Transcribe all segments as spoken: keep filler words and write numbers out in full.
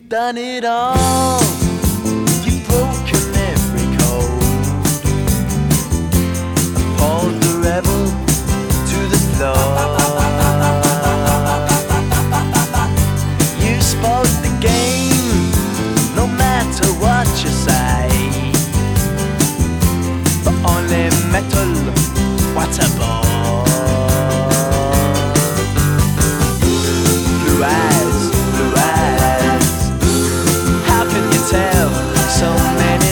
done it all. You've broken every code, appalled the rebel to the floor. You spoke the game, no matter what you say, but only metal, what a bore. Blue eyes, blue eyes, how can you tell so many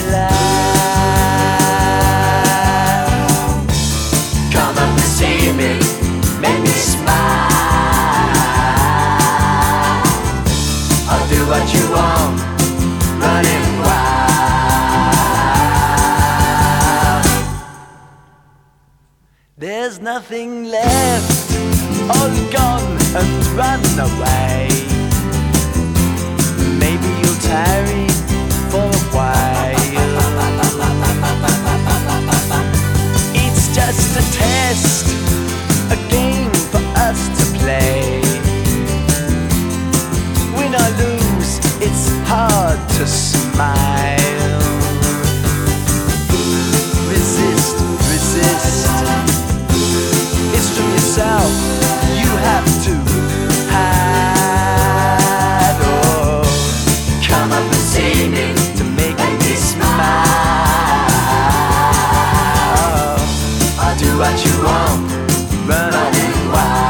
lies? Come up and see me, make me smile. I'll do what you want, running wild. There's nothing left, all gone and run away. Maybe you'll tarry for a while. It's just a test, a game for us to play. Win or lose, it's hard to smile. Resist, resist. It's from yourself you have to hide. Oh, come up and see me to make me smile. I'll do what you want, running wild.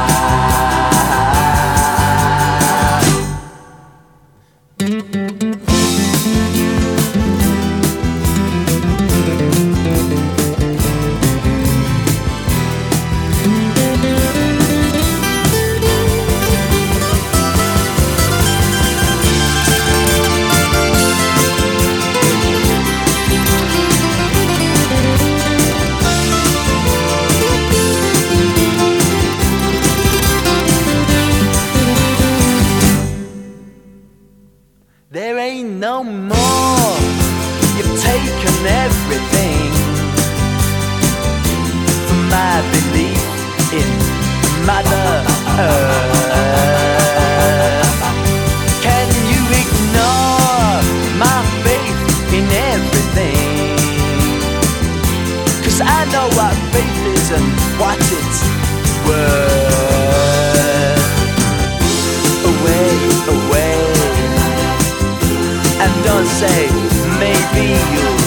There ain't no more, you've taken everything from my belief in Mother Earth. Can you ignore my faith in everything? 'Cause I know what faith is and what it's worth. Away, away, and don't say maybe you'll